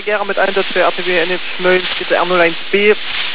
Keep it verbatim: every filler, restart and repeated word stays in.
Verkehr mit Einsatz für R T W N F neun R null eins B